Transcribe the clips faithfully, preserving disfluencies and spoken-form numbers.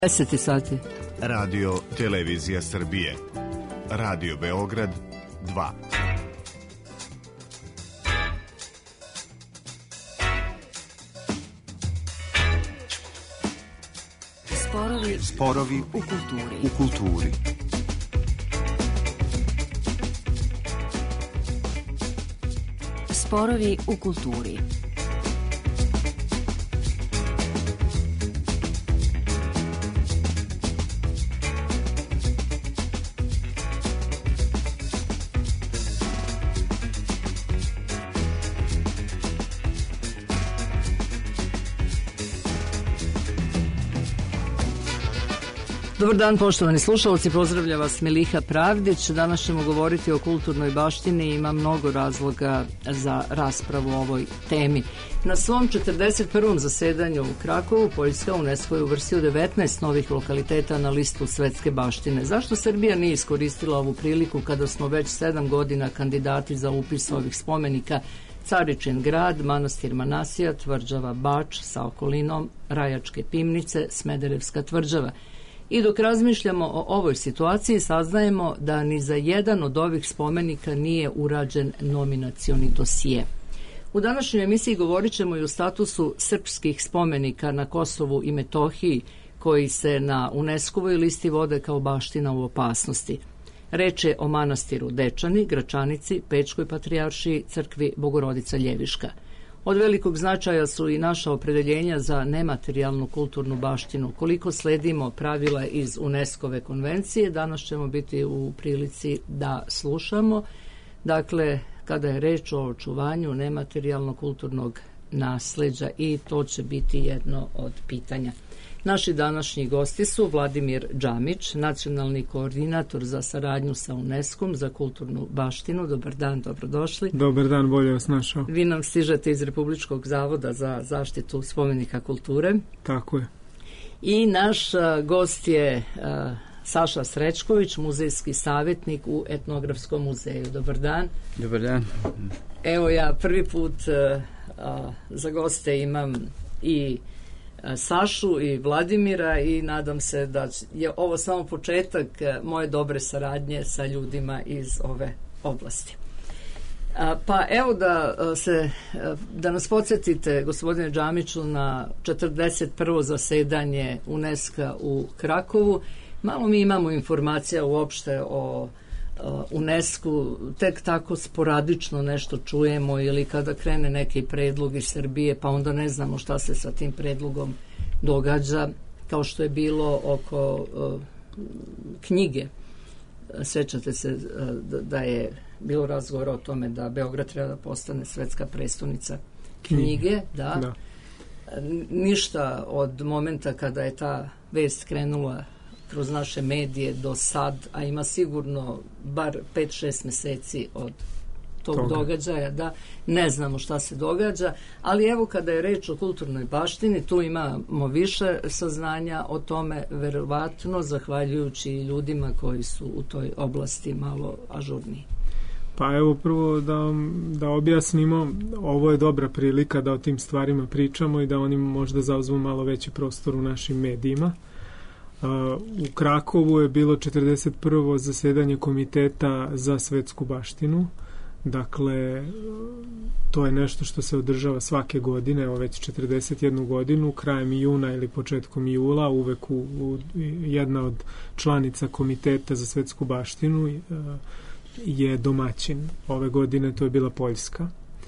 deset sati. Radio Televizija Srbije. Radio Beograd dva. Sporovi, Sporovi u kulturi. U kulturi. Sporovi u kulturi. Dobar dan, poštovani slušalci, pozdravlja vas Miliha Pravdić. Danas ćemo govoriti o kulturnoj baštini i ima mnogo razloga za raspravu o ovoj temi. Na svom četrdeset prvom zasedanju u Krakovu, Poljska UNESCO je uvrstio devetnaest novih lokaliteta na listu svetske baštine. Zašto Srbija nije iskoristila ovu priliku kada smo već sedam godina kandidati za upis ovih spomenika? Caričin grad, manastir Manasija, tvrđava Bač sa okolinom, Rajačke pimnice, Smederevska tvrđava. I dok razmišljamo o ovoj situaciji, saznajemo da ni za jedan od ovih spomenika nije urađen nominacioni dosije. U današnjoj emisiji govorit ćemo i o statusu srpskih spomenika na Kosovu i Metohiji, koji se na UNESCO-voj listi vode kao baština u opasnosti. Reč je o manastiru Dečani, Gračanici, Pečkoj patrijaršiji, crkvi Bogorodica Ljeviška. Od velikog značaja su i naša opredeljenja za nematerijalnu kulturnu baštinu. Koliko sledimo pravila iz UNESCO-ve konvencije, danas ćemo biti u prilici da slušamo. Dakle, kada je reč o očuvanju nematerijalnog kulturnog nasleđa, i to će biti jedno od pitanja. Naši današnji gosti su Vladimir Džamić, nacionalni koordinator za saradnju sa UNESCO-om za kulturnu baštinu. Dobar dan, dobrodošli. Dobar dan, bolje vas našao. Vi nam stižete iz Republičkog zavoda za zaštitu spomenika kulture. Tako je. I naš a, gost je a, Saša Srećković, muzejski savjetnik u Etnografskom muzeju. Dobar dan. Dobar dan. Evo ja prvi put a, a, za goste imam i Sašu i Vladimira i nadam se da je ovo samo početak moje dobre saradnje sa ljudima iz ove oblasti. Pa evo da se da nas podsjetite, gospodine Džamiću, na četrdeset prvo zasedanje UNESCO u Krakovu. Malo mi imamo informacija uopšte o UNESCO, tek tako sporadično nešto čujemo ili kada krene neki predlog iz Srbije, pa onda ne znamo šta se sa tim predlogom događa, kao što je bilo oko uh, knjige. Sećate se uh, da, da je bilo razgovor o tome da Beograd treba da postane svetska prestonica knjige, da. da. Ništa od momenta kada je ta vest krenula kroz naše medije do sad, a ima sigurno bar pet šest meseci od tog Toga. događaja, da ne znamo šta se događa, ali evo kada je reč o kulturnoj baštini, tu imamo više saznanja o tome, verovatno zahvaljujući ljudima koji su u toj oblasti malo ažurniji. Pa evo prvo da, da objasnimo, ovo je dobra prilika da o tim stvarima pričamo i da oni možda zauzmu malo veći prostor u našim medijima. Uh, u Krakovu je bilo četrdeset prvo zasedanje Komiteta za svetsku baštinu. Dakle, to je nešto što se održava svake godine, evo već četrdeset jednu godinu, krajem juna ili početkom jula, uvek u, u, jedna od članica Komiteta za svetsku baštinu uh, je domaćin. Ove godine to je bila Poljska.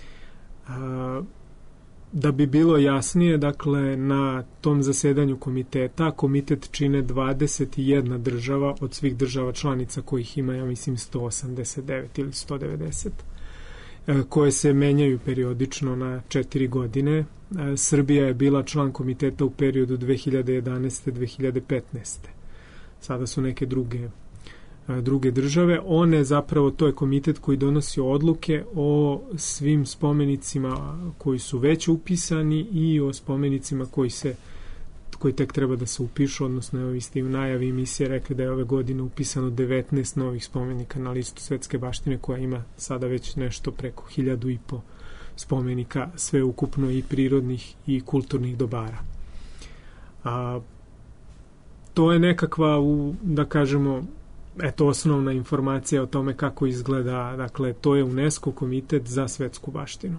Uh, Da bi bilo jasnije, dakle, na tom zasedanju komiteta, komitet čine dvadeset jedna država od svih država članica kojih ima, ja mislim, sto osamdeset devet ili sto devedeset, koje se menjaju periodično na četiri godine. Srbija je bila član komiteta u periodu dve hiljade jedanaeste do dve hiljade petnaeste. Sada su neke druge druge države. One zapravo, to je komitet koji donosi odluke o svim spomenicima koji su već upisani i o spomenicima koji se koji tek treba da se upišu, odnosno evo vi ste u najavi emisije rekli da je ove godine upisano devetnaest novih spomenika na listu svetske baštine, koja ima sada već nešto preko hiljadu i po spomenika, sve ukupno i prirodnih i kulturnih dobara. A, to je nekakva, u, da kažemo, eto, osnovna informacija o tome kako izgleda, dakle, to je UNESCO komitet za svetsku baštinu.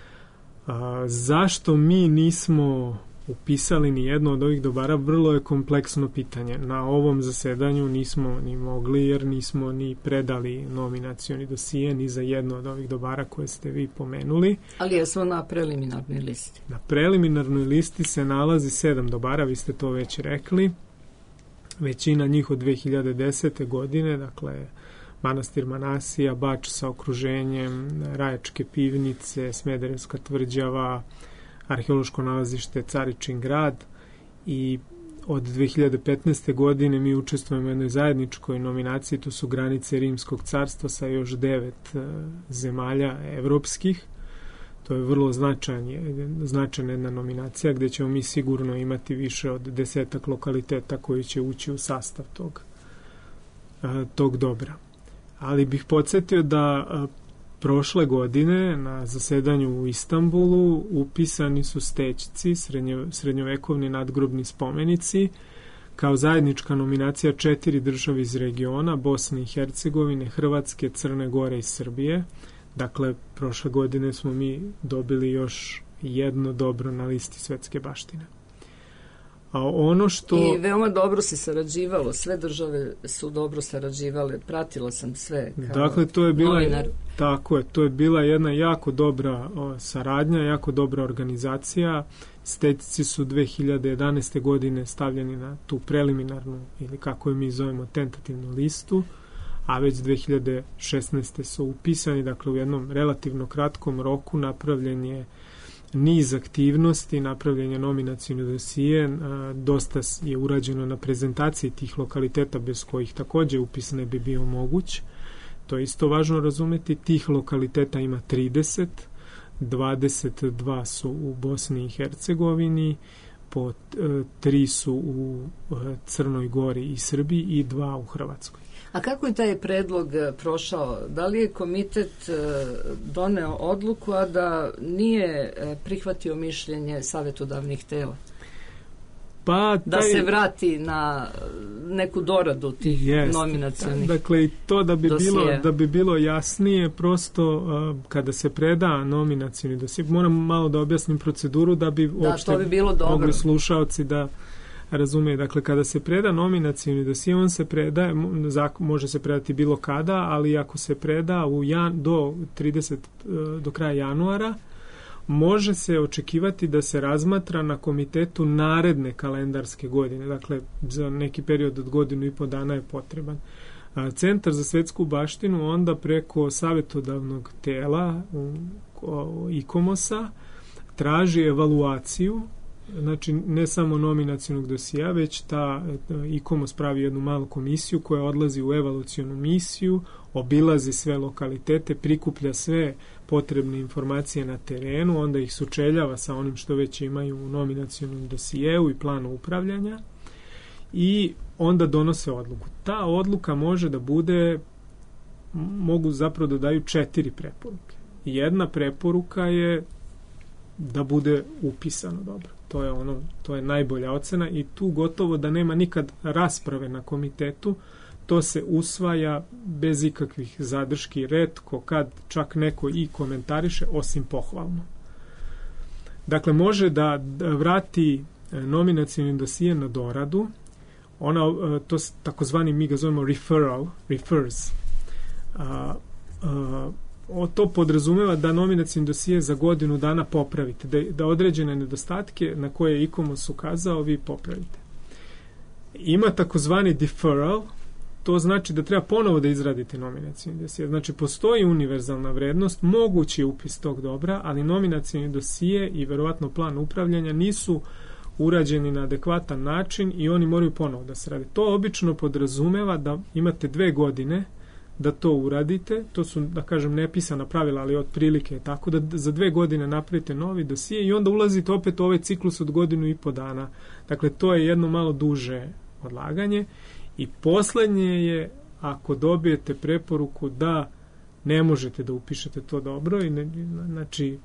A, zašto mi nismo upisali ni jedno od ovih dobara, vrlo je kompleksno pitanje. Na ovom zasedanju nismo ni mogli, jer nismo ni predali nominacioni dosije ni za jedno od ovih dobara koje ste vi pomenuli. Ali jesmo na preliminarnoj listi. Na preliminarnoj listi se nalazi sedam dobara, vi ste to već rekli. Većina njih od dve hiljade desete. godine, dakle Manastir Manasija, Bač sa okruženjem, Rajačke pivnice, Smederevska tvrđava, arheološko nalazište Caričin grad, i od dve hiljade petnaeste. godine mi učestvujemo u jednoj zajedničkoj nominaciji, to su granice Rimskog carstva sa još devet uh, zemalja evropskih. To je vrlo značajna, značajna jedna nominacija gdje ćemo mi sigurno imati više od desetak lokaliteta koji će ući u sastav tog, uh, tog dobra. Ali bih podsjetio da uh, prošle godine na zasedanju u Istanbulu upisani su Stećci, srednje, srednjovekovni nadgrobni spomenici, kao zajednička nominacija četiri države iz regiona, Bosne i Hercegovine, Hrvatske, Crne Gore i Srbije. Dakle, prošle godine smo mi dobili još jedno dobro na listi svetske baštine. A ono što... I veoma dobro se sarađivalo, sve države su dobro sarađivale, pratila sam sve kao dakle, to je bila, novinar. Tako je, to je bila jedna jako dobra o, saradnja, jako dobra organizacija. Stećci su dve hiljade jedanaeste. godine stavljeni na tu preliminarnu, ili kako je mi zovemo, tentativnu listu, a već dve hiljade šesnaeste. su upisani, dakle u jednom relativno kratkom roku napravljen je niz aktivnosti, napravljanje nominacijne dosije, dosta je urađeno na prezentaciji tih lokaliteta bez kojih također upis ne bi bio moguć. To je isto važno razumeti. Tih lokaliteta ima trideset, dvadeset dva su u Bosni i Hercegovini, po tri su u Crnoj Gori i Srbiji i dva u Hrvatskoj. A kako je taj predlog prošao? Da li je komitet doneo odluku, a da nije prihvatio mišljenje savjetodavnih tela? Pa, taj... Da se vrati na neku doradu tih Jest. nominacionih. Dakle, i to da bi, dosije. bilo, da bi bilo jasnije, prosto uh, kada se preda nominacioni dosije, moram malo da objasnim proceduru da bi da, uopšte bi bilo mogli slušaoci da razumeju. Dakle, kada se preda nominacioni dosije, on se preda, može se predati bilo kada, ali ako se preda u jan, do trideset do kraja januara, može se očekivati da se razmatra na komitetu naredne kalendarske godine. Dakle, za neki period od godinu i po dana je potreban. Centar za svetsku baštinu onda preko savjetodavnog tela ICOMOS-a traži evaluaciju, znači ne samo nominacionog dosija, već ta ICOMOS pravi jednu malu komisiju koja odlazi u evaluacionu misiju, obilazi sve lokalitete, prikuplja sve potrebne informacije na terenu, onda ih sučeljava sa onim što već imaju u nominacionom dosijeu i planu upravljanja i onda donose odluku. Ta odluka može da bude, mogu zapravo da daju četiri preporuke. Jedna preporuka je da bude upisano dobro. To je ono, to je najbolja ocena i tu gotovo da nema nikad rasprave na komitetu, to se usvaja bez ikakvih zadrški, retko kad čak neko i komentariše, osim pohvalno. Dakle, može da vrati nominacijni dosije na doradu, ona, to je takozvani, mi ga zovemo referral, refers. A, a, O, to podrazumeva da nominacijni dosije za godinu dana popravite, da, da određene nedostatke na koje je ICOMOS ukazao vi popravite. Ima takozvani deferral, to znači da treba ponovo da izradite nominacijni dosije. Znači, postoji univerzalna vrednost, mogući je upis tog dobra, ali nominacijni dosije i verovatno plan upravljanja nisu urađeni na adekvatan način i oni moraju ponovo da se rade. To obično podrazumeva da imate dve godine da to uradite, to su, da kažem, nepisana pravila, ali otprilike je tako, da za dve godine napravite novi dosije i onda ulazite opet u ovaj ciklus od godinu i po dana. Dakle, to je jedno malo duže odlaganje i poslednje je, ako dobijete preporuku da ne možete da upišete to dobro, i ne, znači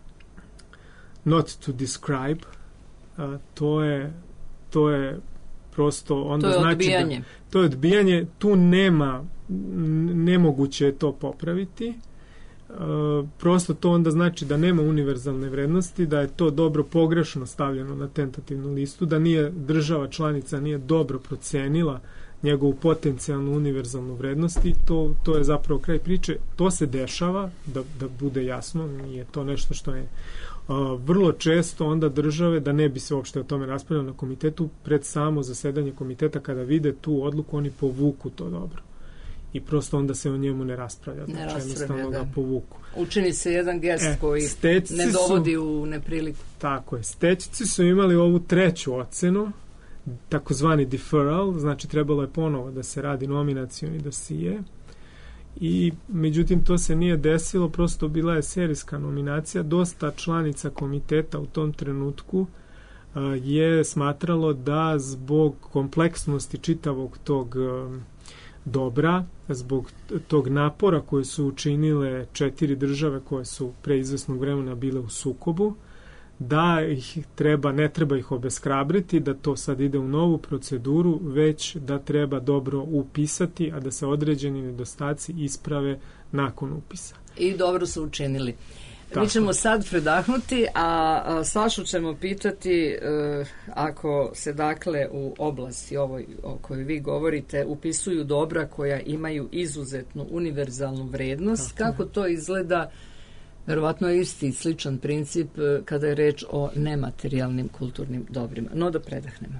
not to describe, a, to je to je prosto onda to je znači odbijanje. Da, to je odbijanje, tu nema, nemoguće je to popraviti. Uh, prosto to onda znači da nema univerzalne vrednosti, da je to dobro pogrešno stavljeno na tentativnu listu, da nije država članica nije dobro procenila njegovu potencijalnu univerzalnu vrednost i to, to je zapravo kraj priče. To se dešava, da, da bude jasno, nije to nešto što je uh, vrlo često onda države, da ne bi se uopšte o tome raspravljalo na komitetu, pred samo zasedanje komiteta kada vide tu odluku, oni povuku to dobro. I prosto onda se o njemu ne raspravlja. Ne znači, raspravlja, ga da. povuku. Učini se jedan gest e, koji ne dovodi su, u nepriliku. Tako je. Stećci su imali ovu treću ocenu, takozvani deferral, znači trebalo je ponovo da se radi nominacioni dosije. I međutim to se nije desilo, prosto bila je serijska nominacija. Dosta članica komiteta u tom trenutku uh, je smatralo da zbog kompleksnosti čitavog tog uh, dobra, zbog tog napora koje su učinile četiri države koje su pre izvesnog vremena bile u sukobu, da ih treba, ne treba ih obeshrabriti, da to sad ide u novu proceduru, već da treba dobro upisati, a da se određeni nedostaci isprave nakon upisa. I dobro su učinili. Tako. Mi ćemo sad predahnuti, a, a Sašu ćemo pitati e, ako se dakle u oblasti ovoj o kojoj vi govorite upisuju dobra koja imaju izuzetnu univerzalnu vrednost, tako, kako to izgleda. Verovatno je isti sličan princip kada je reč o nematerijalnim kulturnim dobrima. No da predahnemo.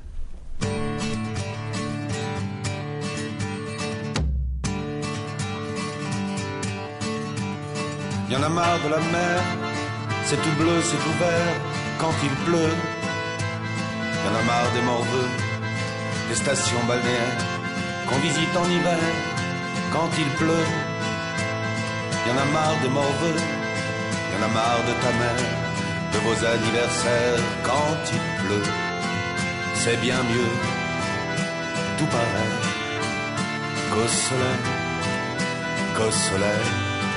Y en a marre de la mer, c'est tout bleu, c'est tout vert quand il pleut. Y en a marre des morveux, des stations balnéaires qu'on visite en hiver quand il pleut. Y en a marre des morveux, y en a marre de ta mère, de vos anniversaires quand il pleut. C'est bien mieux, tout pareil, qu'au soleil, qu'au soleil.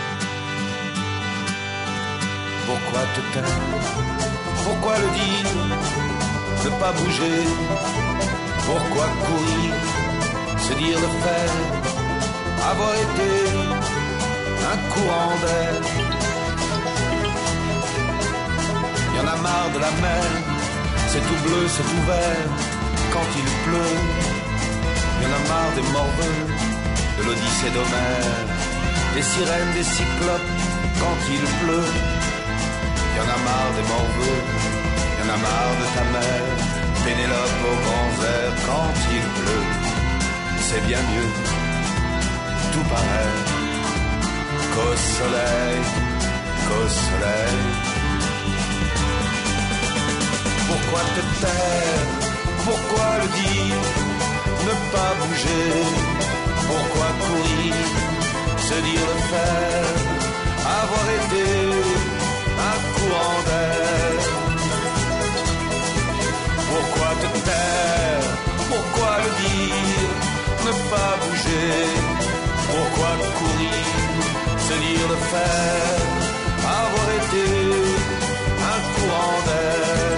Pourquoi te taire? Pourquoi le dire? Ne pas bouger? Pourquoi courir? Se dire le faire? Avoir été un courant d'air? Y en a marre de la mer, c'est tout bleu, c'est tout vert quand il pleut. Y en a marre des morveux, de l'Odyssée d'Homère, des sirènes, des cyclopes quand il pleut. Y en a marre des morveux, y en a marre de ta mère, Pénélope aux grands airs quand il pleut. C'est bien mieux, tout pareil, qu'au soleil, qu'au soleil. Pourquoi te taire? Pourquoi le dire? Ne pas bouger? Pourquoi courir? Se dire le faire? Avoir été un courant d'air? Pourquoi te taire? Pourquoi le dire? Ne pas bouger? Pourquoi courir? Se dire le faire? Avoir été un courant d'air?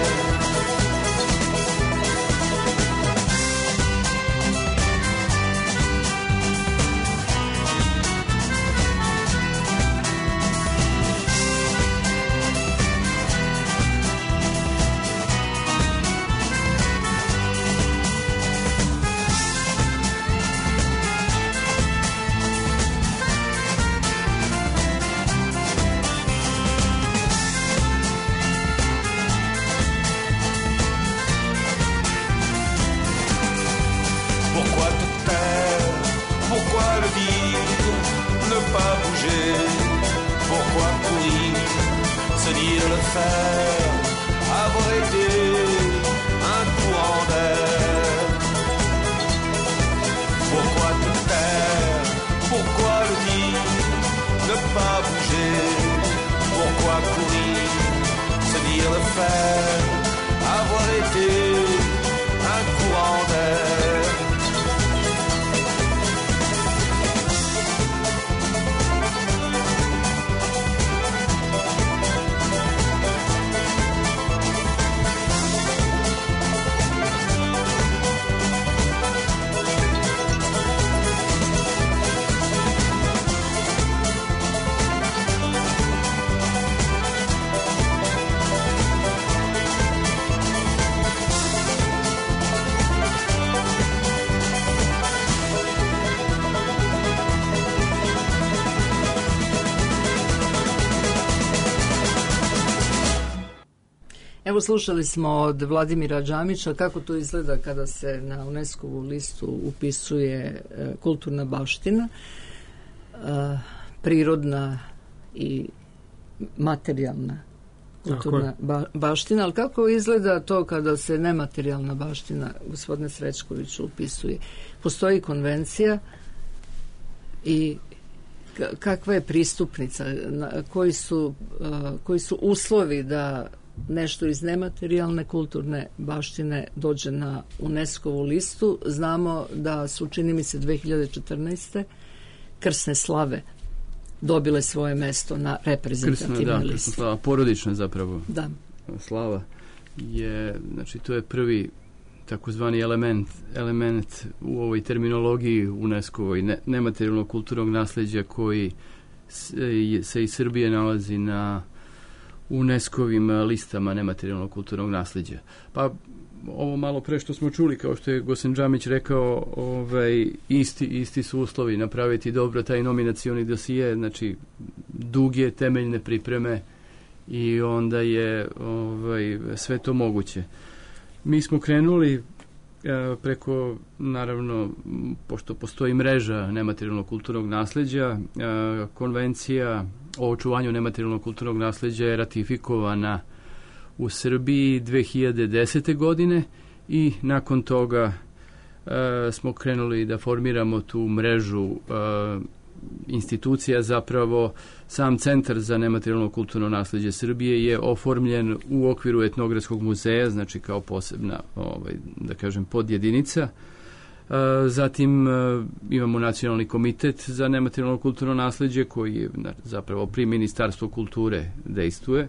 Se dire le faire, avoir été un courant d'air. Pourquoi te taire? Pourquoi le dire? Ne pas bouger. Pourquoi courir? Se dire le faire, avoir été un courant d'air. Evo, slušali smo od Vladimira Đamića kako to izgleda kada se na UNESCO-vu listu upisuje e, kulturna baština, e, prirodna i materijalna kulturna ba, baština, ali kako izgleda to kada se nematerijalna baština, gospodine Srećkoviću, upisuje? Postoji konvencija i kakva je pristupnica, koji su, koji su uslovi da nešto iz nematerijalne kulturne baštine dođe na UNESCO-vu listu? Znamo da su, čini mi se, dve hiljade četrnaeste. krsne slave dobile svoje mesto na reprezentativnoj da, listi. Krsna slava, porodična zapravo da. slava je, znači to je prvi takozvani element, element u ovoj terminologiji UNESCO-ovoj ne, nematerijalnog kulturnog nasleđa koji se, se iz Srbije nalazi na UNESCO-ovim listama nematerijalnog kulturnog nasleđa. Pa ovo malo pre što smo čuli, kao što je Gosen Đamić rekao, ovaj, isti, isti su uslovi, napraviti dobro taj nominacioni dosije, znači duge temeljne pripreme i onda je ovaj, sve to moguće. Mi smo krenuli e, preko, naravno, pošto postoji mreža nematerijalnog kulturnog nasleđa, e, konvencija o očuvanju nematerijalnog kulturnog nasleđa je ratifikovana u Srbiji dve hiljade desete. godine i nakon toga e, smo krenuli da formiramo tu mrežu e, institucija. Zapravo sam Centar za nematerijalno kulturno nasleđe Srbije je oformljen u okviru Etnografskog muzeja, znači kao posebna, ovaj, da kažem, podjedinica. E, zatim e, imamo Nacionalni komitet za nematerijalno kulturno nasleđe koji je zapravo pri Ministarstvu kulture dejstvuje.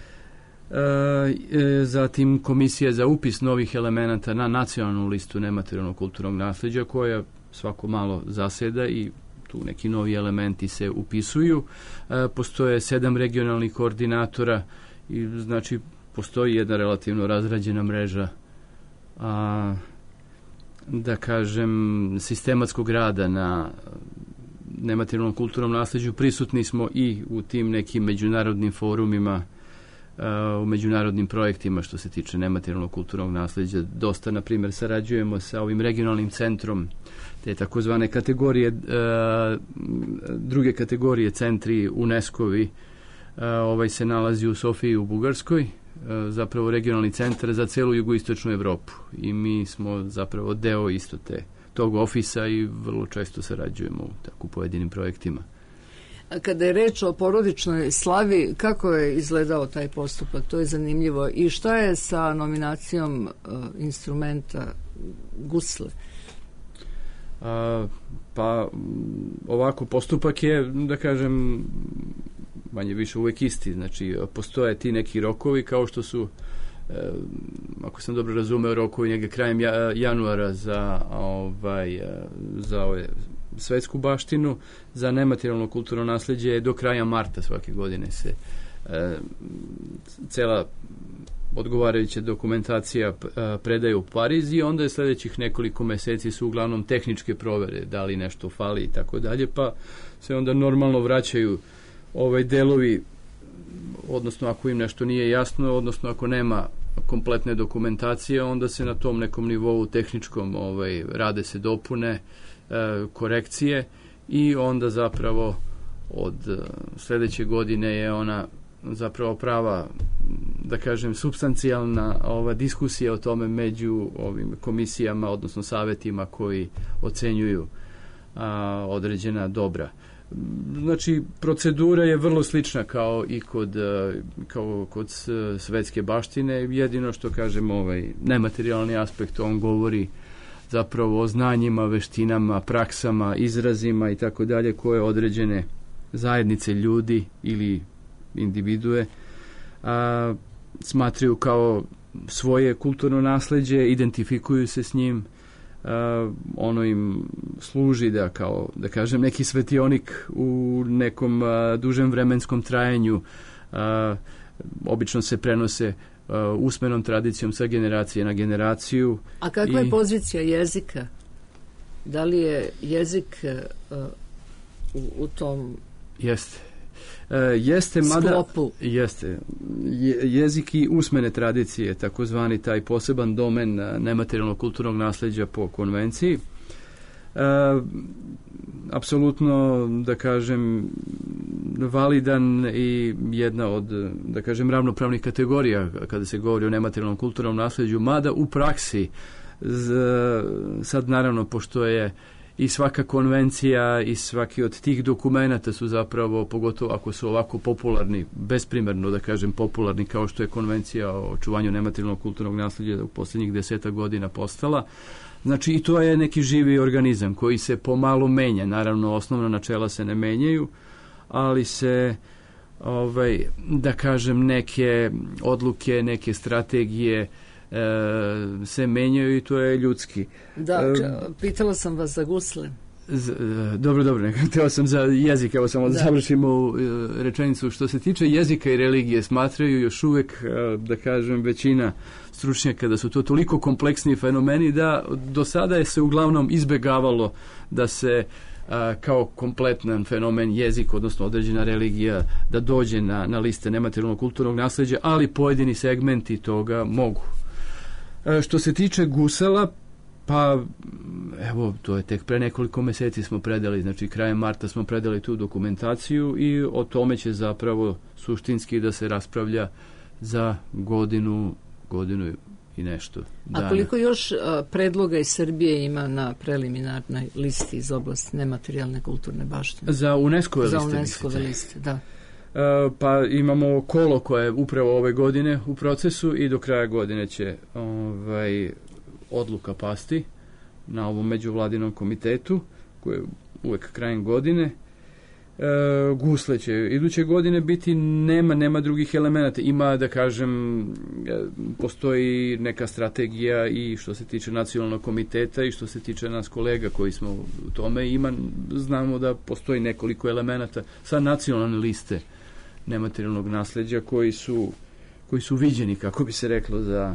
E, zatim Komisija za upis novih elemenata na nacionalnu listu nematerijalnog kulturnog nasleđa koja svako malo zaseda i tu neki novi elementi se upisuju. E, postoje sedam regionalnih koordinatora i znači postoji jedna relativno razrađena mreža a, da kažem sistematskog rada na nematerijalnom kulturnom nasleđu. Prisutni smo i u tim nekim međunarodnim forumima, u međunarodnim projektima što se tiče nematerijalnog kulturnog nasleđa. Dosta, na primjer, sarađujemo sa ovim regionalnim centrom, te takozvane kategorije, druge kategorije centri UNESCO-vi, ovaj se nalazi u Sofiji u Bugarskoj, zapravo regionalni centar za celu jugoistočnu Evropu i mi smo zapravo deo isto te, tog ofisa i vrlo često sarađujemo u tako pojedinim projektima. A kada je reč o porodičnoj slavi, kako je izgledao taj postupak? To je zanimljivo. I šta je sa nominacijom uh, instrumenta gusle? A, pa ovako, postupak je, da kažem, manje više uvek isti. Znači, postoje ti neki rokovi kao što su, e, ako sam dobro razumeo, rokovi njega krajem ja, januara za ovaj, za ove svetsku baštinu, za nematerijalno kulturno nasleđe je do kraja marta svake godine se e, cela odgovarajuća dokumentacija e, predaje u Pariz i onda je sledećih nekoliko meseci su uglavnom tehničke provere, da li nešto fali i tako dalje, pa se onda normalno vraćaju ovaj delovi, odnosno ako im nešto nije jasno, odnosno ako nema kompletne dokumentacije, onda se na tom nekom nivou tehničkom ovaj, rade se dopune, korekcije i onda zapravo od sledeće godine je ona zapravo prava, da kažem, supstancijalna ova diskusija o tome među ovim komisijama, odnosno savetima koji ocenjuju a, određena dobra. Znači, procedura je vrlo slična kao i kod, kao kod svetske baštine, jedino što kažem, ovaj nematerijalni aspekt, on govori zapravo o znanjima, veštinama, praksama, izrazima i tako dalje koje određene zajednice ljudi ili individue a, smatraju kao svoje kulturno nasleđe, identifikuju se s njim, a, ono im služi da kao, da kažem, neki svetionik u nekom a, dužem vremenskom trajanju, a, obično se prenose Uh, usmenom tradicijom sa generacije na generaciju. A kakva i... je pozicija jezika? Da li je jezik uh, u, u tom... Jeste. E, jeste, mada, sklopu. Jeste. Je, jezik i usmene tradicije, takozvani taj poseban domen nematerijalnog kulturnog nasleđa po konvenciji. E, apsolutno, da kažem, validan i jedna od, da kažem, ravnopravnih kategorija kada se govori o nematerijalnom kulturnom nasleđu, mada u praksi z, sad naravno, pošto je i svaka konvencija i svaki od tih dokumenata su zapravo, pogotovo ako su ovako popularni, besprimerno da kažem popularni, kao što je konvencija o očuvanju nematerijalnog kulturnog nasleđa u posljednjih deseta godina postala. Znači i to je neki živi organizam koji se pomalo menja. Naravno, osnovna načela se ne menjaju, ali se, ovaj, da kažem, neke odluke, neke strategije e, se menjaju i to je ljudski. Da, e, pitala sam vas za gusle. Z, dobro, dobro, nekako htio sam za jezik, evo samo da završimo rečenicu. Što se tiče jezika i religije, smatraju još uvek, da kažem, većina stručnjaka da su to toliko kompleksni fenomeni da do sada je se uglavnom izbegavalo da se a, kao kompletan fenomen jezik, odnosno određena religija, da dođe na, na liste nematerijalnog kulturnog nasleđa, ali pojedini segmenti toga mogu. A, što se tiče gusala, pa, evo, to je tek pre nekoliko meseci smo predali, znači krajem marta smo predali tu dokumentaciju i o tome će zapravo suštinski da se raspravlja za godinu, godinu i nešto dana. A koliko još a, predloga iz Srbije ima na preliminarnoj listi iz oblasti nematerijalne kulturne baštine? Za UNESCO-ve liste, Za UNESCO-ve liste, da. Uh, pa imamo kolo koje je upravo ove godine u procesu i do kraja godine će ovaj, odluka pasti na ovom međuvladinom komitetu koji je uvek krajem godine. E, gusle će iduće godine biti, nema, nema drugih elemenata. Ima, da kažem, postoji neka strategija i što se tiče nacionalnog komiteta i što se tiče nas kolega koji smo u tome. Ima, znamo da postoji nekoliko elemenata sa nacionalne liste nematerijalnog nasleđa koji su, koji su viđeni, kako bi se reklo, za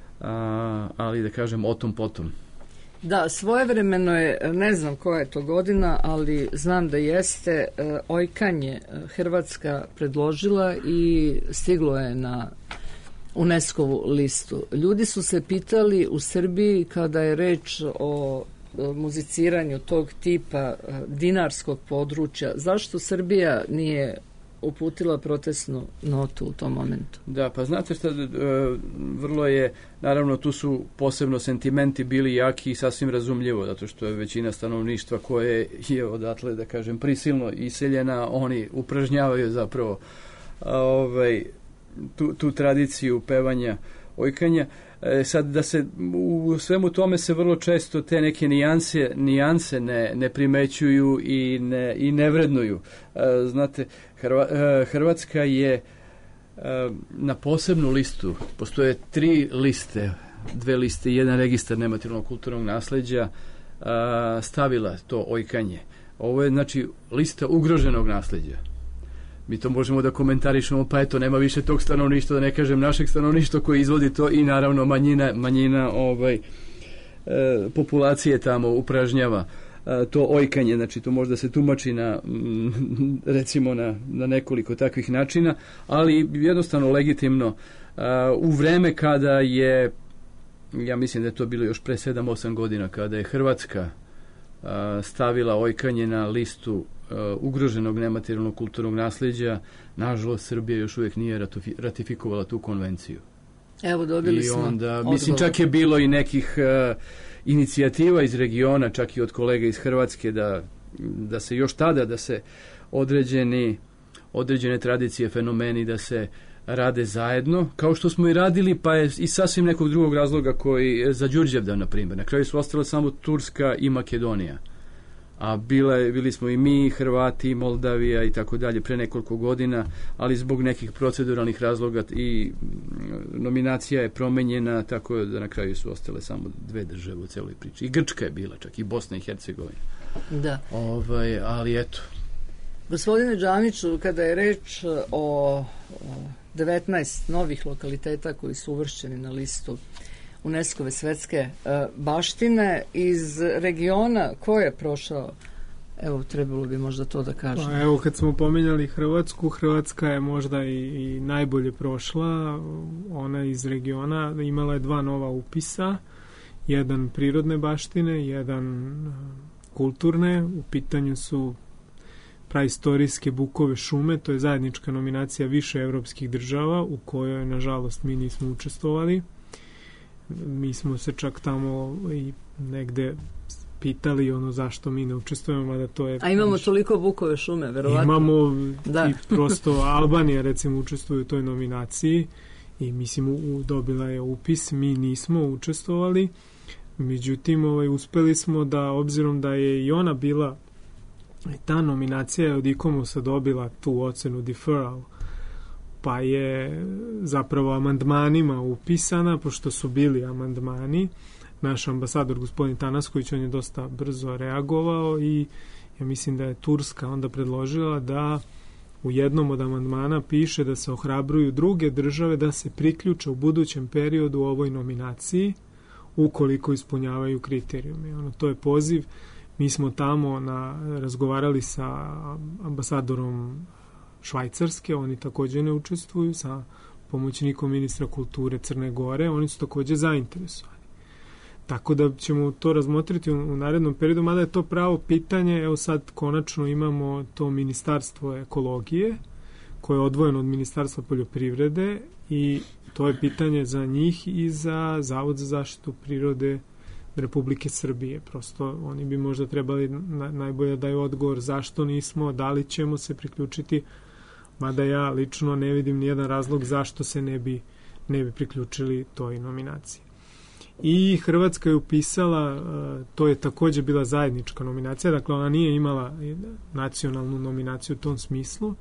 A, ali da kažem o tom potom. Da, svojevremeno je, ne znam koja je to godina, ali znam da jeste, Ojkanje Hrvatska predložila i stiglo je na UNESCO-vu listu. Ljudi su se pitali u Srbiji kada je reč o muziciranju tog tipa dinarskog područja, zašto Srbija nije uputila protestnu notu u tom momentu? Da, pa znate šta, vrlo je, naravno tu su posebno sentimenti bili jaki i sasvim razumljivo, zato što je većina stanovništva koje je odatle, da kažem, prisilno iseljena, oni upražnjavaju zapravo ovaj, tu, tu tradiciju pevanja ojkanja. E, sad da se u svemu tome se vrlo često te neke nijanse, nijanse ne, ne primećuju i ne, i ne vrednuju. E, znate, Hrva, e, Hrvatska je e, na posebnu listu, postoje tri liste, dve liste i jedan registar nematerijalnog kulturnog nasleđa, e, stavila to ojkanje. Ovo je, znači, lista ugroženog nasleđa. Mi to možemo da komentarišemo, pa eto, nema više tog stanovništva, da ne kažem našeg stanovništva koji izvodi to i naravno manjina, manjina ovaj, e, populacije tamo upražnjava e, to ojkanje, znači to možda se tumači na, m, recimo na, na nekoliko takvih načina, ali jednostavno legitimno e, u vreme kada je, ja mislim da je to bilo još pre sedam osam godina, kada je Hrvatska e, stavila ojkanje na listu Uh, ugroženog nematerijalnog kulturnog nasleđa, nažalost Srbija još uvijek nije ratifi, ratifikovala tu konvenciju. Evo, dobili I smo onda, odgovor. mislim, čak je bilo i nekih uh, inicijativa iz regiona, čak i od kolega iz Hrvatske, da, da se još tada, da se određeni, određene tradicije, fenomeni, da se rade zajedno, kao što smo i radili, pa je i sasvim nekog drugog razloga koji, za Đurđevdan, na primjer. Na kraju su ostale samo Turska i Makedonija. A bile, bili smo i mi, Hrvati, Moldavija i tako dalje pre nekoliko godina, ali zbog nekih proceduralnih razloga i nominacija je promenjena, tako da na kraju su ostale samo dve države u celoj priči. I Grčka je bila, čak i Bosna i Hercegovina. Da. Ovaj, ali eto. Gospodine Džamiću, kada je reč o devetnaest novih lokaliteta koji su uvršćeni na listu UNESCO-ve svetske uh, baštine iz regiona ko je prošao Evo, trebalo bi možda to da kažem. Pa, evo, kad smo pomenjali Hrvatsku, Hrvatska je možda i, i najbolje prošla. Ona iz regiona imala je dva nova upisa. Jedan prirodne baštine, jedan kulturne. U pitanju su praistorijske bukove šume, to je zajednička nominacija više evropskih država u kojoj, nažalost, mi nismo učestvovali. Mi smo se čak tamo i negde pitali ono zašto mi ne učestvujemo, da to je... A imamo niš... toliko bukove šume, verovatno. Imamo da. I prosto Albanija, recimo, učestvuje u toj nominaciji i mislim u, dobila je upis, mi nismo učestvovali, međutim ovaj, uspeli smo da, obzirom da je i ona bila, ta nominacija je od ICOMOS-a dobila tu ocenu deferral, pa je zapravo amandmanima upisana, pošto su bili amandmani. Naš ambasador, gospodin Tanasković, on je dosta brzo reagovao i ja mislim da je Turska onda predložila da u jednom od amandmana piše da se ohrabruju druge države da se priključe u budućem periodu u ovoj nominaciji ukoliko ispunjavaju kriterijume. Ono, to je poziv. Mi smo tamo na, razgovarali sa ambasadorom Švajcarske, oni također ne učestvuju, sa pomoćnikom ministra kulture Crne Gore, oni su također zainteresovani. Tako da ćemo to razmotriti u, u narednom periodu, mada je to pravo pitanje. Evo sad konačno imamo to ministarstvo ekologije koje je odvojeno od ministarstva poljoprivrede i to je pitanje za njih i za Zavod za zaštitu prirode Republike Srbije. Prosto oni bi možda trebali na, najbolje daju odgovor zašto nismo, da li ćemo se priključiti, mada ja lično ne vidim nijedan razlog zašto se ne bi, ne bi priključili toj nominaciji. I Hrvatska je upisala, to je također bila zajednička nominacija, dakle ona nije imala nacionalnu nominaciju u tom smislu,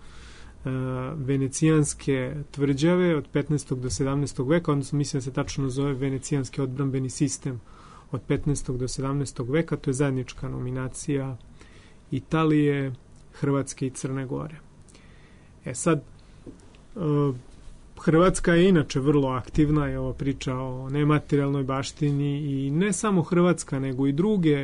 venecijanske tvrđave od petnaestog do sedamnaestog veka, odnosno mislim da se tačno zove venecijanski odbrambeni sistem od petnaestog do sedamnaestog veka, to je zajednička nominacija Italije, Hrvatske i Crne Gore. E sad, Hrvatska je inače vrlo aktivna, je ova priča o nematerijalnoj baštini i ne samo Hrvatska, nego i druge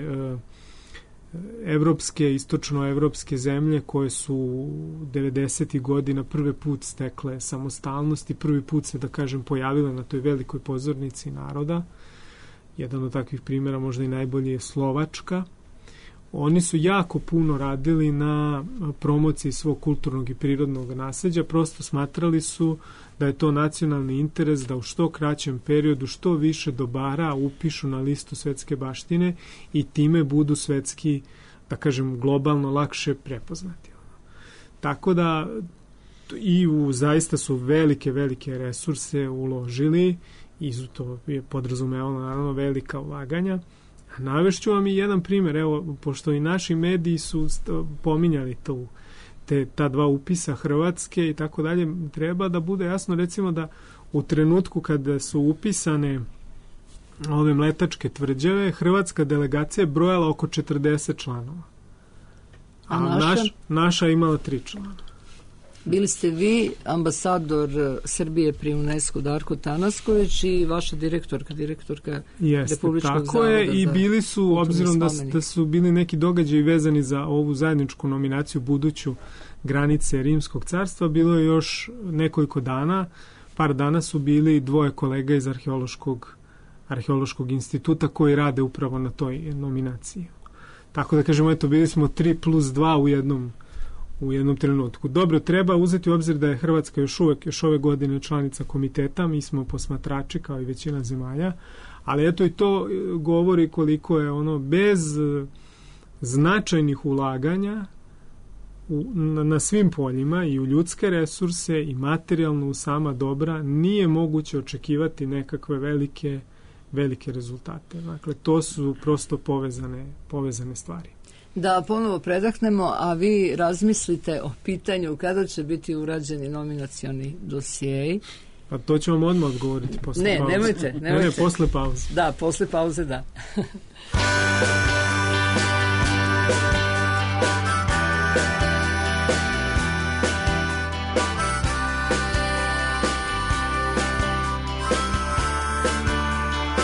evropske, istočnoevropske zemlje koje su devedesetih godina prvi put stekle samostalnost i prvi put se, da kažem, pojavile na toj velikoj pozornici naroda. Jedan od takvih primjera, možda i najbolji, je Slovačka. Oni su jako puno radili na promociji svog kulturnog i prirodnog nasleđa, prosto smatrali su da je to nacionalni interes da u što kraćem periodu što više dobara upišu na listu svetske baštine i time budu svetski, da kažem, globalno lakše prepoznati. Tako da i u, zaista su velike, velike resurse uložili i to je podrazumevalo naravno velika ulaganja. Navešću vam i jedan primjer, evo, pošto i naši mediji su pominjali tu, te, ta dva upisa Hrvatske i tako dalje, treba da bude jasno, recimo, da u trenutku kada su upisane ove mletačke tvrđave, hrvatska delegacija je brojala oko četrdeset članova. A, a naša? Naš, naša imala tri člana. Bili ste vi ambasador Srbije pri UNESCO Darko Tanasković i vaša direktorka, direktorka Jeste, Republičkog tako je, i bili su, obzirom da, da su bili neki događaji vezani za ovu zajedničku nominaciju buduću granice Rimskog carstva, bilo je još nekoliko dana, par dana su bili dvoje kolega iz arheološkog, arheološkog instituta koji rade upravo na toj nominaciji. Tako da kažemo, eto, bili smo tri plus dva u jednom u jednom trenutku. Dobro, treba uzeti u obzir da je Hrvatska još uvek, još ove godine članica komiteta, mi smo posmatrači kao i većina zemalja, ali eto i to govori koliko je ono bez značajnih ulaganja u, na, na svim poljima i u ljudske resurse i materijalno u sama dobra nije moguće očekivati nekakve velike, velike rezultate. Dakle, to su prosto povezane, povezane stvari. Da ponovo predahnemo, a vi razmislite o pitanju kada će biti urađeni nominacioni dosjei. Pa to ću vam odmah odgovoriti posle ne, pauze. Nemojte, nemojte. Ne, ne, posle pauze. Da, posle pauze, da.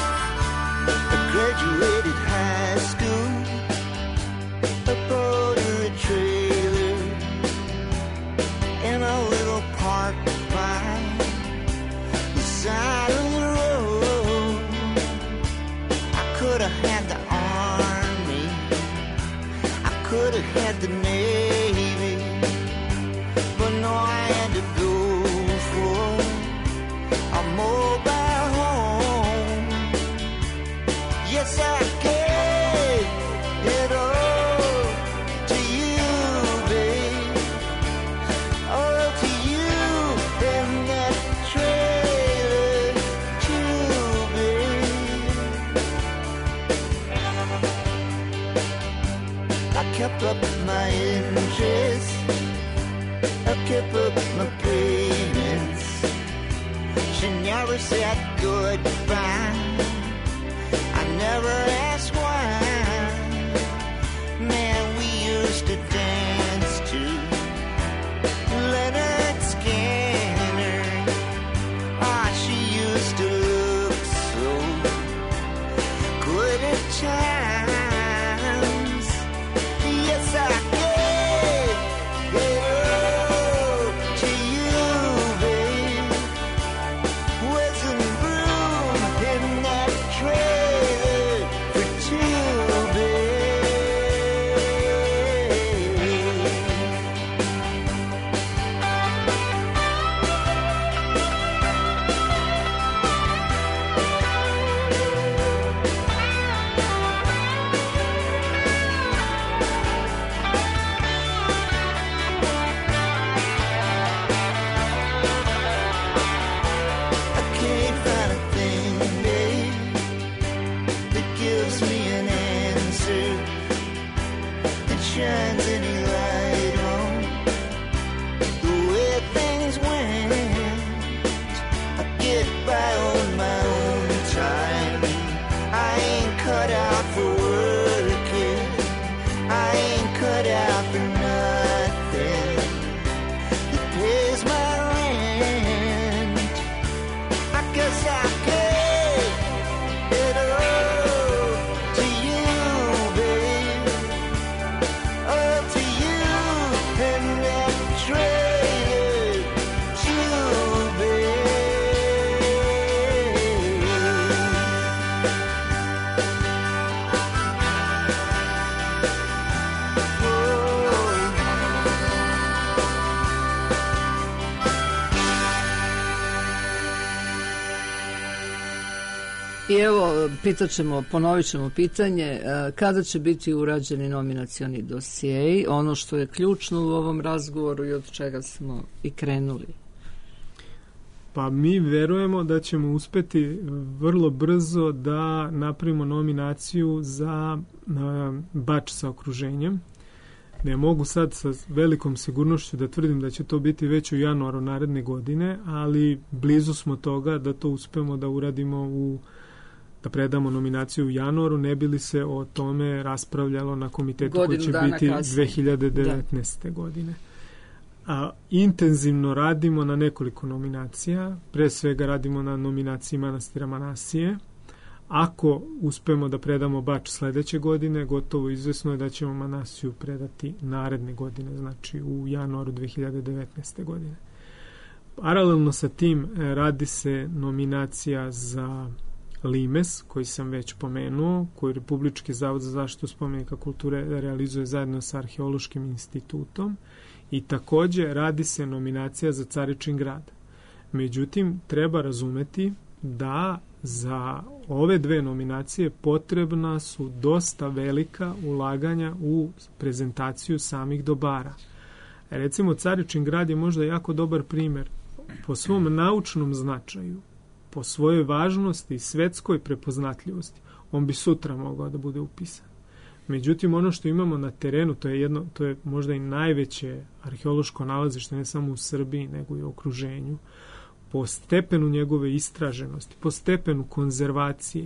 Graduated high school, a boarding could have had the Navy, but no, I had to go for a mobile home. Yes, I gave it all to you, babe. All to you in that trailer too, babe. I kept up my interest, I kept up my payments. She never said goodbye, I never asked why. Man, we used to dance to Leonard Skinner. Ah, she used to look so good at times. Yes, I gave it all to you, babe. Wasn't room in that trailer for two, babe. I can't find a thing, babe, that gives me an answer, that shines any light on the way things went. I get by on my own time. I ain't cut out for working, I ain't cut out for nothing that pays my rent. I guess I gave it all to you, babe. All to you and that trailer too, babe. I evo, pitat ćemo, ponovit ćemo pitanje, e, kada će biti urađeni nominacioni dosjei, ono što je ključno u ovom razgovoru i od čega smo i krenuli. Pa mi verujemo da ćemo uspeti vrlo brzo da napravimo nominaciju za a, Bač sa okruženjem. Ne mogu sad sa velikom sigurnošću da tvrdim da će to biti već u januaru naredne godine, ali blizu smo toga da to uspemo da uradimo u da predamo nominaciju u januaru, ne bi li se o tome raspravljalo na komitetu koji će biti kasnije. dve hiljade devetnaeste. Da. godine. A, intenzivno radimo na nekoliko nominacija, pre svega radimo na nominaciji Manastira Manasije. Ako uspemo da predamo Bač sledeće godine, gotovo izvesno je da ćemo Manasiju predati naredne godine, znači u januaru dve hiljade devetnaeste. godine. Paralelno sa tim radi se nominacija za Limes, koji sam već pomenuo, koji Republički zavod za zaštitu spomenika kulture realizuje zajedno sa Arheološkim institutom, i takođe radi se nominacija za Caričin grad. Međutim, treba razumeti da za ove dve nominacije potrebna su dosta velika ulaganja u prezentaciju samih dobara. Recimo, Caričin grad je možda jako dobar primer po svom naučnom značaju, po svojoj važnosti i svetskoj prepoznatljivosti. On bi sutra mogao da bude upisan. Međutim, ono što imamo na terenu, to je jedno, to je možda i najveće arheološko nalazište, ne samo u Srbiji, nego i u okruženju. Po stepenu njegove istraženosti, po stepenu konzervacije,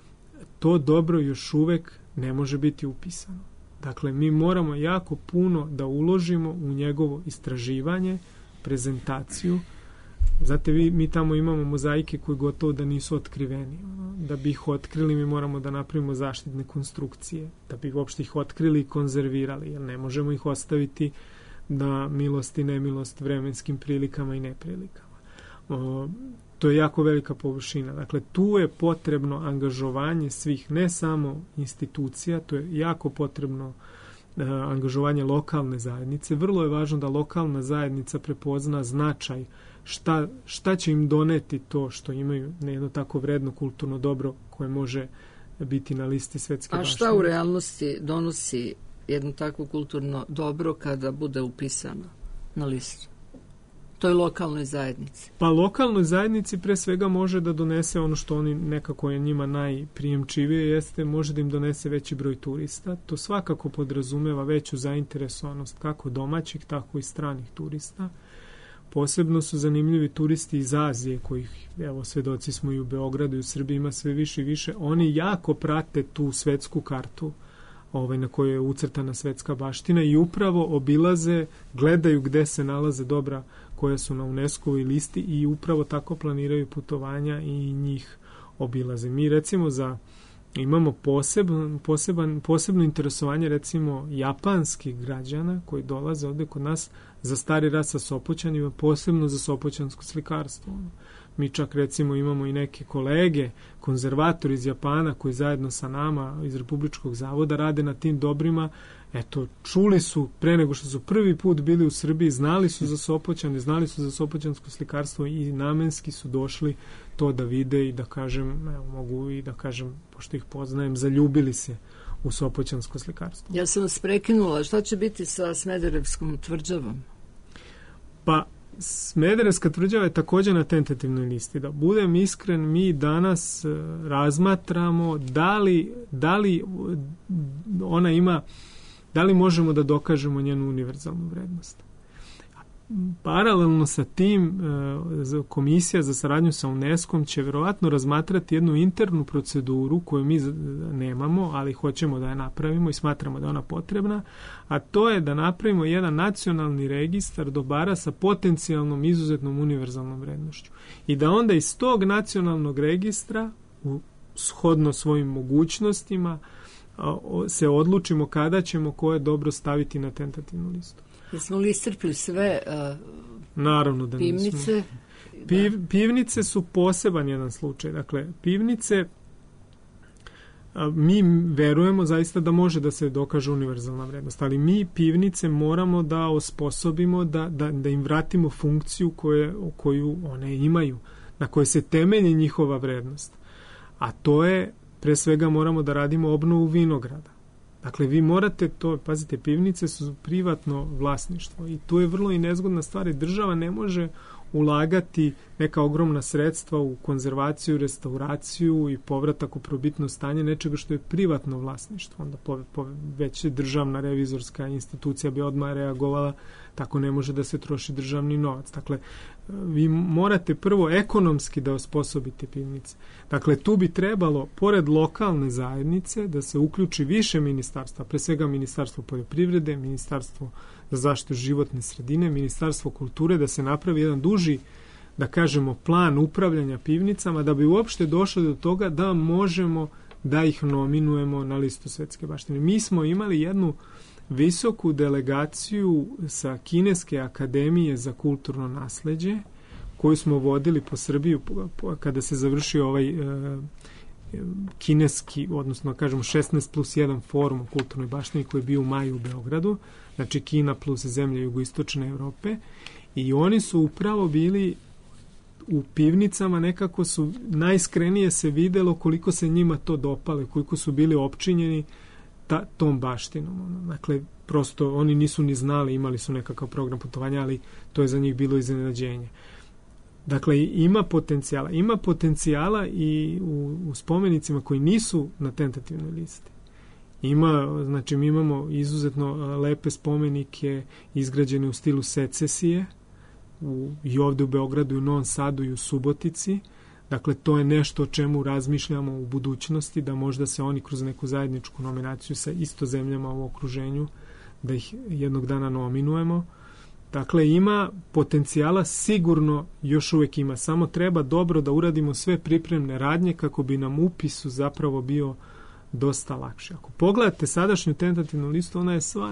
to dobro još uvek ne može biti upisano. Dakle, mi moramo jako puno da uložimo u njegovo istraživanje, prezentaciju. Znate, vi, mi tamo imamo mozaike koji gotovo da nisu otkriveni. Da bi ih otkrili, mi moramo da napravimo zaštitne konstrukcije, da bi uopšte ih otkrili i konzervirali, jer ne možemo ih ostaviti na milost i nemilost vremenskim prilikama i neprilikama. O, to je jako velika površina. Dakle, tu je potrebno angažovanje svih, ne samo institucija, to je jako potrebno angažovanje lokalne zajednice. Vrlo je važno da lokalna zajednica prepozna značaj šta, šta će im doneti to što imaju jedno tako vredno kulturno dobro koje može biti na listi svetske baštine. A šta u realnosti donosi jedno takvo kulturno dobro kada bude upisano na listu? To je lokalnoj zajednici. Pa lokalnoj zajednici pre svega može da donese ono što oni nekako je njima najprijemčivije jeste, može da im donese veći broj turista. To svakako podrazumeva veću zainteresovanost kako domaćih, tako i stranih turista. Posebno su zanimljivi turisti iz Azije, kojih, evo, svedoci smo i u Beogradu i u Srbiji ima sve više i više. Oni jako prate tu svetsku kartu ovaj, na kojoj je ucrtana svetska baština i upravo obilaze, gledaju gde se nalaze dobra koja su na UNESCO-voj listi i upravo tako planiraju putovanja i njih obilaze. Mi recimo za imamo poseban, poseban, posebno interesovanje recimo japanskih građana koji dolaze ovde kod nas za Stari rat sa Sopoćanima, posebno za sopoćansko slikarstvo. Mi čak recimo imamo i neke kolege, konzervatori iz Japana koji zajedno sa nama iz Republičkog zavoda rade na tim dobrima. Eto, čuli su pre nego što su prvi put bili u Srbiji, znali su za Sopoćane, znali su za sopoćansko slikarstvo i namenski su došli to da vide i da kažem, evo, mogu i da kažem, pošto ih poznajem, zaljubili se u sopoćansko slikarstvo. Ja sam vas prekinula. Šta će biti sa Smederevskom tvrđavom? Pa, Smederevska tvrđava je također na tentativnoj listi. Da budem iskren, mi danas razmatramo da li, da li ona ima, da li možemo da dokažemo njenu univerzalnu vrednost. Paralelno sa tim, Komisija za saradnju sa UNESCO-om će verovatno razmatrati jednu internu proceduru koju mi nemamo, ali hoćemo da je napravimo i smatramo da je ona potrebna, a to je da napravimo jedan nacionalni registar dobara sa potencijalnom izuzetnom univerzalnom vrednošću. I da onda iz tog nacionalnog registra, u shodno svojim mogućnostima, se odlučimo kada ćemo koje dobro staviti na tentativnu listu. Jesmo li iscrpili sve uh, Naravno da pivnice? Nismo. Piv, pivnice su poseban jedan slučaj. Dakle, pivnice a, mi verujemo zaista da može da se dokaže univerzalna vrednost, ali mi pivnice moramo da osposobimo, da, da, da im vratimo funkciju koje, koju one imaju, na kojoj se temelji njihova vrednost. A to je, pre svega moramo da radimo obnovu vinograda. Dakle, vi morate to, pazite, pivnice su privatno vlasništvo i tu je vrlo i nezgodna stvar i država ne može ulagati neka ogromna sredstva u konzervaciju, restauraciju i povratak u probitno stanje nečega što je privatno vlasništvo. Onda po, po, već državna revizorska institucija bi odmah reagovala, tako ne može da se troši državni novac. Dakle, vi morate prvo ekonomski da osposobite pivnice. Dakle, tu bi trebalo, pored lokalne zajednice, da se uključi više ministarstva, pre svega Ministarstvo poljoprivrede, Ministarstvo za zaštitu životne sredine, Ministarstvo kulture, da se napravi jedan duži, da kažemo, plan upravljanja pivnicama, da bi uopšte došli do toga da možemo da ih nominujemo na listu svetske baštine. Mi smo imali jednu visoku delegaciju sa Kineske akademije za kulturno nasleđe, koju smo vodili po Srbiji kada se završio ovaj e, kineski, odnosno kažemo šesnaest plus jedan forum o kulturnoj baštini koji je bio u maju u Beogradu, znači Kina plus zemlje jugoistočne Evrope, i oni su upravo bili u pivnicama, nekako su najiskrenije se videlo koliko se njima to dopale, koliko su bili opčinjeni ta, tom baštinom. Dakle, prosto oni nisu ni znali, imali su nekakav program putovanja, ali to je za njih bilo iznenađenje. Dakle, ima potencijala. Ima potencijala i u, u spomenicima koji nisu na tentativnoj listi. Ima, znači, mi imamo izuzetno lepe spomenike izgrađene u stilu secesije, u, i ovde u Beogradu, i u Novom Sadu, i u Subotici. Dakle, to je nešto o čemu razmišljamo u budućnosti, da možda se oni kroz neku zajedničku nominaciju sa isto zemljama u okruženju, da ih jednog dana nominujemo. Dakle, ima potencijala, sigurno još uvek ima. Samo treba dobro da uradimo sve pripremne radnje kako bi nam upisu zapravo bio dosta lakše. Ako pogledate sadašnju tentativnu listu, ona je sva,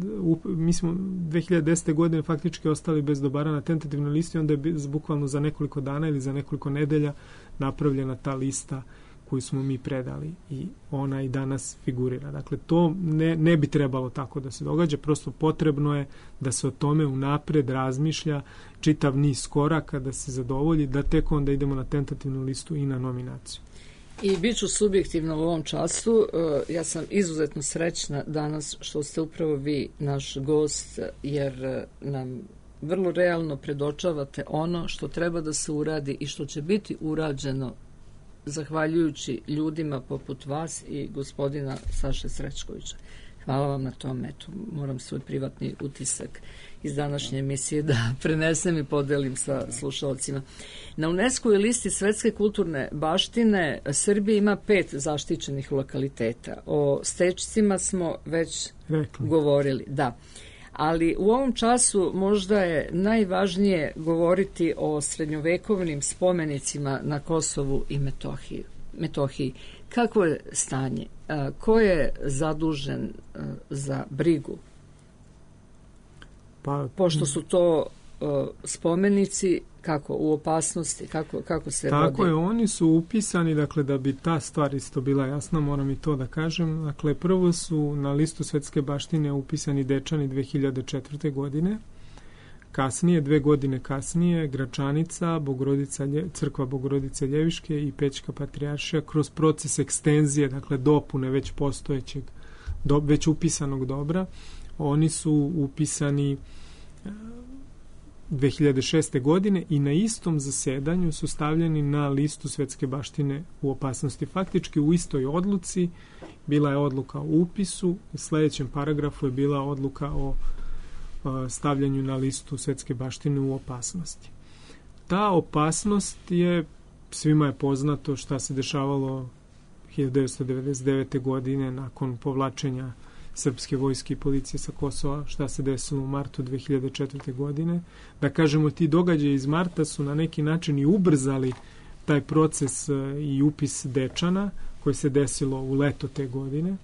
mi smo dve hiljade desete. godine faktički ostali bez dobara na tentativnoj listi, onda je bukvalno za nekoliko dana ili za nekoliko nedelja napravljena ta lista koju smo mi predali i ona i danas figurira. Dakle, to ne, ne bi trebalo tako da se događa, prosto potrebno je da se o tome unapred razmišlja čitav niz koraka, da se zadovolji, da tek onda idemo na tentativnu listu i na nominaciju. I bit ću subjektivno u ovom času. Ja sam izuzetno srećna danas što ste upravo vi naš gost, jer nam vrlo realno predočavate ono što treba da se uradi i što će biti urađeno zahvaljujući ljudima poput vas i gospodina Saše Srećkovića. Hvala vam na tome. Eto, moram svoj privatni utisak iz današnje emisije da prenesem i podelim sa slušalcima. Na UNESCO-voj listi svetske kulturne baštine Srbija ima pet zaštićenih lokaliteta. O Stečcima smo već Rekli. govorili. Da. Ali u ovom času možda je najvažnije govoriti o srednjovekovnim spomenicima na Kosovu i Metohiji. Metohiji. Kako je stanje? Ko je zadužen za brigu? Pa, pošto su to spomenici kako u opasnosti, kako, kako se tako vodi? Tako je, oni su upisani, dakle, da bi ta stvar isto bila jasna, moram i to da kažem. Dakle, prvo su na listu svetske baštine upisani Dečani dve hiljade četvrte. godine, kasnije, dve godine kasnije, Gračanica, Bogorodica, crkva Bogorodice Ljeviške i Pećka patrijaršija kroz proces ekstenzije, dakle, dopune već postojećeg, do, već upisanog dobra. Oni su upisani dve hiljade šeste. godine i na istom zasedanju su stavljeni na listu svetske baštine u opasnosti. Faktički u istoj odluci bila je odluka o upisu, u sljedećem paragrafu je bila odluka o stavljanju na listu svetske baštine u opasnosti. Ta opasnost je, svima je poznato šta se dešavalo hiljadu devetsto devedeset devete. godine nakon povlačenja srpske vojske i policije sa Kosova, šta se desilo u martu dve hiljade četvrte. godine. Da kažemo, ti događaji iz marta su na neki način i ubrzali taj proces i upis Dečana koji se desilo u leto te godine.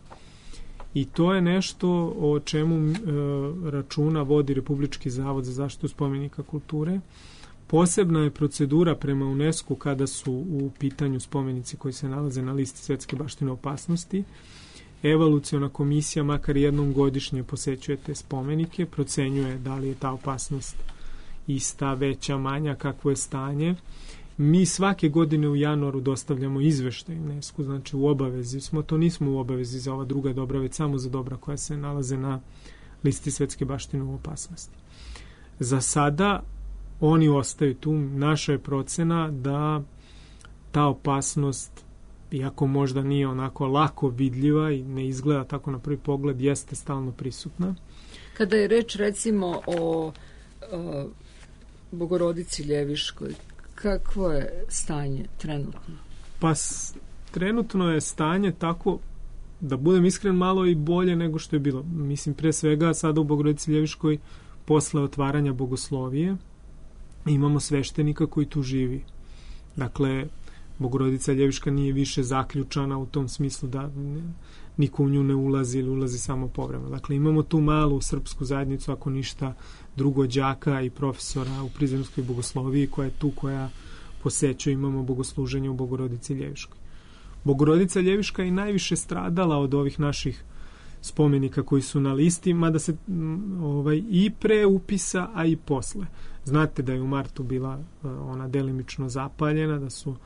I to je nešto o čemu e, računa vodi Republički zavod za zaštitu spomenika kulture. Posebna je procedura prema UNESCO kada su u pitanju spomenici koji se nalaze na listi svetske baštine opasnosti. Evoluciona komisija makar jednom godišnje posećuje te spomenike, procenjuje da li je ta opasnost ista, veća, manja, kakvo je stanje. Mi svake godine u januaru dostavljamo izveštaj UNESCO, znači u obavezi smo, to nismo u obavezi za ova druga dobra, već samo za dobra koja se nalaze na listi svetske baštine u opasnosti. Za sada oni ostaju tu. Naša je procena da ta opasnost, iako možda nije onako lako vidljiva i ne izgleda tako na prvi pogled, jeste stalno prisutna. Kada je reč recimo o, o Bogorodici Ljeviškoj, kakvo je stanje trenutno? Pa s, trenutno je stanje tako, da budem iskren, malo i bolje nego što je bilo. Mislim, pre svega sada u Bogorodici Ljeviškoj posle otvaranja bogoslovije imamo sveštenika koji tu živi. Dakle, Bogorodica Ljeviška nije više zaključana u tom smislu da ne, niko u nju ne ulazi ili ulazi samo povremeno. Dakle, imamo tu malu srpsku zajednicu, ako ništa drugo, đaka i profesora u prizemskoj bogosloviji koja je tu, koja posećuje, imamo bogosluženje u Bogorodici Ljeviškoj. Bogorodica Ljeviška je najviše stradala od ovih naših spomenika koji su na listi, mada se ovaj, i pre upisa, a i posle. Znate da je u martu bila ona delimično zapaljena, da su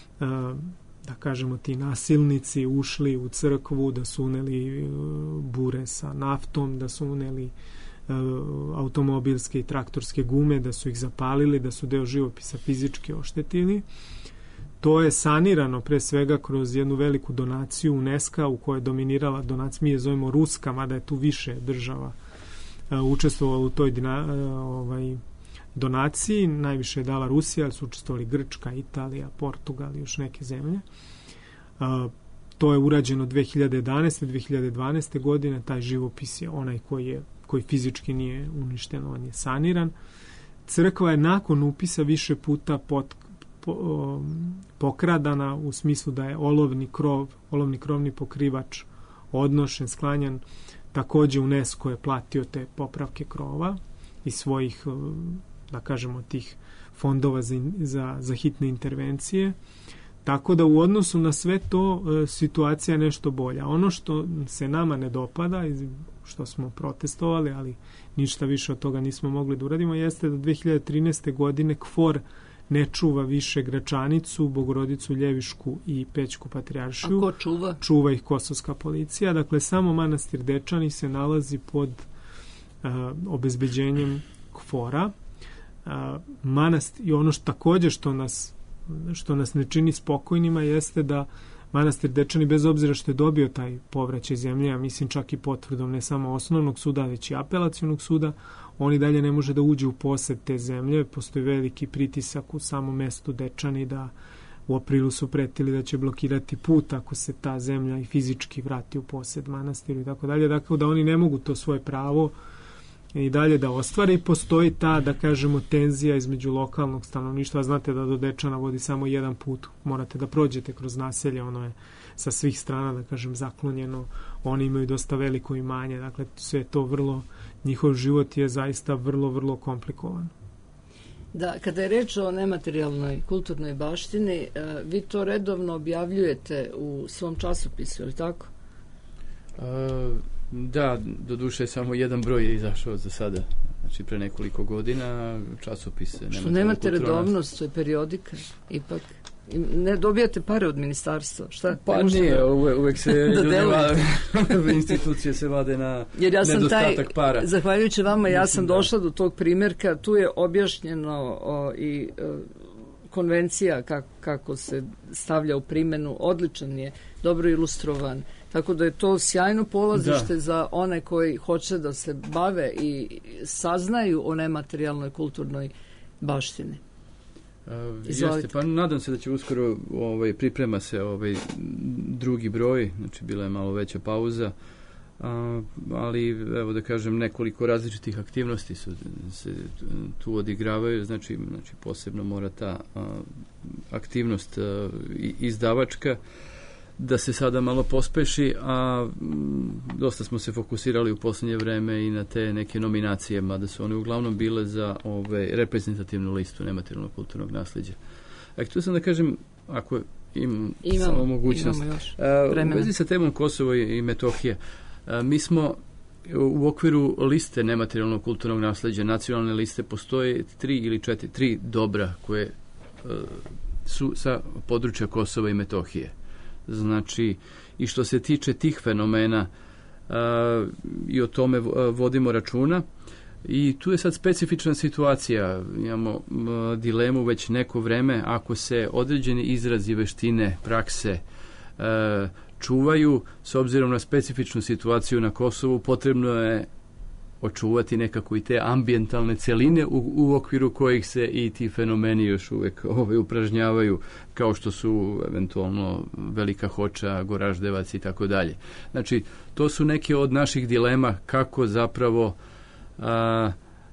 da kažemo ti nasilnici ušli u crkvu, da su uneli bure sa naftom, da su uneli automobilske i traktorske gume, da su ih zapalili, da su deo živopisa fizički oštetili. To je sanirano pre svega kroz jednu veliku donaciju UNESCO u kojoj je dominirala donacija, mi je zovemo Ruska, mada je tu više država učestvovalo u toj dina, ovaj, donaciji. Najviše je dala Rusija, ali su učestvovali Grčka, Italija, Portugal i još neke zemlje. A, to je urađeno dve hiljade jedanaeste. dve hiljade dvanaeste. godine. Taj živopis je onaj koji, je, koji fizički nije uništen, on je saniran. Crkva je nakon upisa više puta pot, po, o, pokradana u smislu da je olovni krov, olovni krovni pokrivač odnošen, sklanjan. Takođe UNESCO je platio te popravke krova iz svojih, da kažemo, tih fondova za, za, za hitne intervencije. Tako da u odnosu na sve to e, situacija je nešto bolja. Ono što se nama ne dopada, što smo protestovali, ali ništa više od toga nismo mogli da uradimo, jeste da dve hiljade trinaeste. godine KFOR ne čuva više Gračanicu, Bogorodicu Ljevišku i Pećku Patrijaršiju. A ko čuva? Čuva ih kosovska policija. Dakle, samo manastir Dečani se nalazi pod uh, obezbeđenjem KFOR-a. Uh, manastir, i ono što također što nas, što nas ne čini spokojnima jeste da manastir Dečani, bez obzira što je dobio taj povraćaj zemlje, a mislim čak i potvrdom ne samo osnovnog suda, već i apelacionog suda, on i dalje ne može da uđe u posed te zemlje. Postoji veliki pritisak u samom mestu Dečani da u aprilu su pretili da će blokirati put ako se ta zemlja i fizički vrati u posed manastiru i tako dalje. Dakle, da oni ne mogu to svoje pravo i dalje da ostvare i postoji ta, da kažemo, tenzija između lokalnog stanovništva. Znate da do Dečana vodi samo jedan put. Morate da prođete kroz naselje, ono je sa svih strana, da kažem, zaklonjeno. Oni imaju dosta veliko imanje, dakle, sve to vrlo, njihov život je zaista vrlo, vrlo komplikovan. Da, kada je reč o nematerijalnoj kulturnoj baštini, vi to redovno objavljujete u svom časopisu, je li tako? A, da, doduše samo jedan broj je izašao za sada, znači pre nekoliko godina, časopis. Što nemate redovnost, to je periodika, ipak. Ne dobijate pare od ministarstva? Šta? Pa nije, da... uvek, uvek se da institucije se vade na jer ja sam nedostatak taj, para. Zahvaljujući vama, ja sam došla do tog primjerka, tu je objašnjeno o, i o, konvencija kako, kako se stavlja u primjenu, odličan je, dobro ilustrovan, tako da je to sjajno polazište da. Za one koji hoće da se bave i saznaju o nematerijalnoj kulturnoj baštini. Uh, jeste, pa nadam se da će uskoro ovaj, priprema se ovaj drugi broj, znači bila je malo veća pauza, uh, ali evo da kažem nekoliko različitih aktivnosti su, se tu odigravaju, znači, znači posebno mora ta uh, aktivnost uh, izdavačka da se sada malo pospeši, a m, dosta smo se fokusirali u posljednje vreme i na te neke nominacije, mada su one uglavnom bile za ove, reprezentativnu listu nematerijalnog kulturnog nasljeđa. A tu sam da kažem, ako im imamo, samo mogućnost, imamo još a, u vezi sa temom Kosovo i, i Metohije, a, mi smo u okviru liste nematerijalnog kulturnog nasljeđa, nacionalne liste, postoje tri ili četiri, tri dobra koje a, su sa područja Kosova i Metohije. Znači, i što se tiče tih fenomena a, i o tome vodimo računa i tu je sad specifična situacija. Imamo a, dilemu već neko vreme, ako se određeni izrazi, veštine, prakse a, čuvaju, s obzirom na specifičnu situaciju na Kosovu, potrebno je očuvati nekako i te ambijentalne celine u, u okviru kojih se i ti fenomeni još uvek ove, upražnjavaju, kao što su eventualno Velika Hoča, Goraždevac i tako dalje. Znači, to su neke od naših dilema kako zapravo a,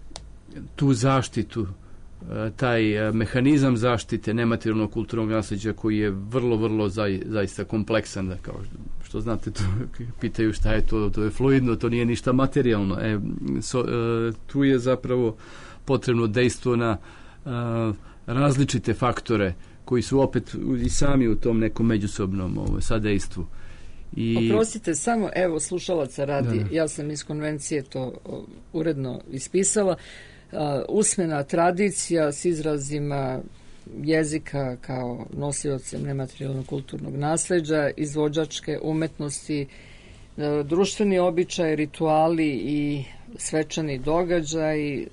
tu zaštitu, a, taj a, mehanizam zaštite nematerijalnog kulturnog nasljeđa koji je vrlo, vrlo zaj, zaista kompleksan, da kao što znate, to, pitaju šta je to, to je fluidno, to nije ništa materijalno. E, so, e, tu je zapravo potrebno dejstvo na e, različite faktore koji su opet i sami u tom nekom međusobnom ovo, sadejstvu. I... Oprostite, samo, evo, slušalaca radi, da. Ja sam iz konvencije to o, uredno ispisala, uh, usmena tradicija s izrazima jezika kao nosiocem nematerijalnog kulturnog nasljeđa, izvođačke umetnosti, društveni običaj, rituali i svečani događaj,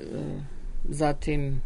zatim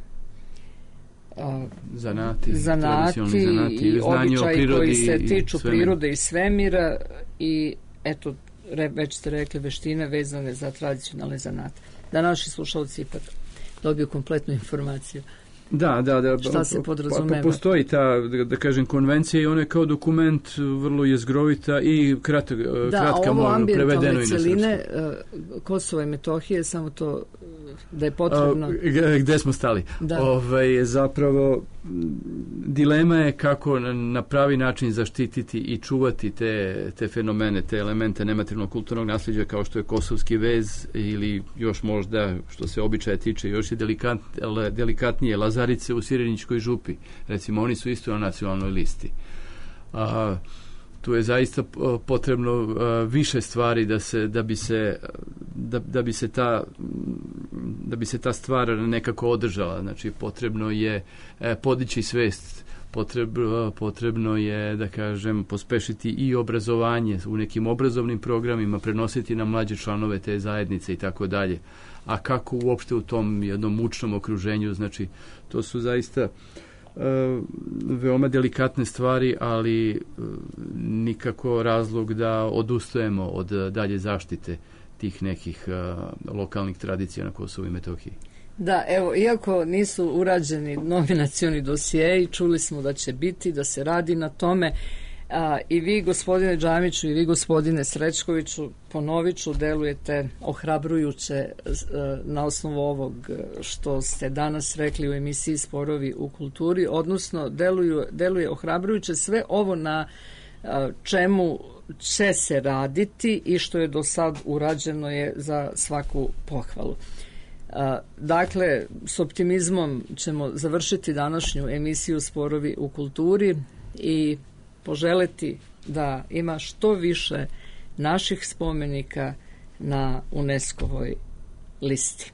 zanati, zanati, zanati i običaji koji se tiču svemira. Prirode i svemira i eto, već ste rekli, veštine vezane za tradicionalne zanate. Da naši slušalci ipak dobiju kompletnu informaciju. Da, da, da. Šta se podrazumeva? Pa, postoji ta, da, da kažem, konvencija i ona je kao dokument vrlo jezgrovita i krat, da, kratka, možda prevedeno i na celine, Kosova i Metohije, samo to da je potrebno... A, gde smo stali? Ove, zapravo, dilema je kako na, na pravi način zaštititi i čuvati te, te fenomene, te elemente nematerijalnog kulturnog nasljeđa kao što je kosovski vez ili još možda, što se običaja tiče, još je delikat, delikatnije Lazarice u Sireničkoj župi. Recimo, oni su isto na nacionalnoj listi. a, tu je zaista potrebno više stvari da se da bi se da, da bi se ta da bi se ta stvar nekako održala. Znači potrebno je podići svest, potrebno, potrebno je, da kažem, pospešiti i obrazovanje u nekim obrazovnim programima, prenositi na mlađe članove te zajednice i tako dalje. A kako uopšte u tom jednom mučnom okruženju, znači to su zaista Uh, veoma delikatne stvari, ali uh, nikako razlog da odustajemo od uh, dalje zaštite tih nekih uh, lokalnih tradicija na Kosovu i Metohiji. Da, evo, iako nisu urađeni nominacioni dosjei, čuli smo da će biti, da se radi na tome. A, i vi, gospodine Džamiću, i vi, gospodine Srećkoviću, ponovit ću, delujete ohrabrujuće a, na osnovu ovog što ste danas rekli u emisiji Sporovi u kulturi, odnosno deluju, deluje ohrabrujuće sve ovo na a, čemu će se raditi i što je do sad urađeno je za svaku pohvalu. A, dakle, s optimizmom ćemo završiti današnju emisiju Sporovi u kulturi i poželeti da ima što više naših spomenika na UNESCO-voj listi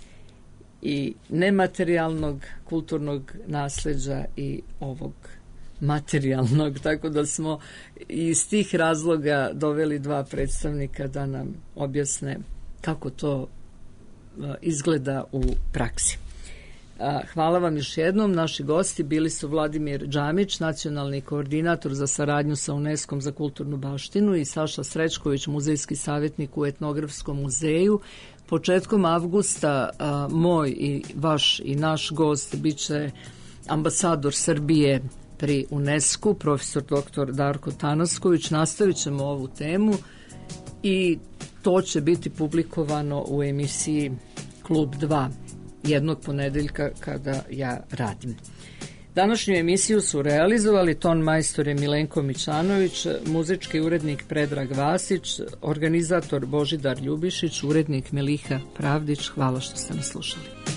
i nematerijalnog kulturnog nasleđa i ovog materijalnog, tako da smo iz tih razloga doveli dva predstavnika da nam objasne kako to izgleda u praksi. Hvala vam još jednom. Naši gosti bili su Vladimir Džamić, nacionalni koordinator za saradnju sa UNESCO-om za kulturnu baštinu, i Saša Srećković, muzejski savjetnik u Etnografskom muzeju. Početkom avgusta a, moj i vaš i naš gost biće ambasador Srbije pri UNESCO-u, profesor doktor Darko Tanasković. Nastavit ćemo ovu temu i to će biti publikovano u emisiji Klub dva. Jednog ponedeljka kada ja radim. Današnju emisiju su realizovali ton majstore Milenko Mićanović, muzički urednik Predrag Vasić, organizator Božidar Ljubišić, urednik Miliha Pravdić. Hvala što ste nas slušali.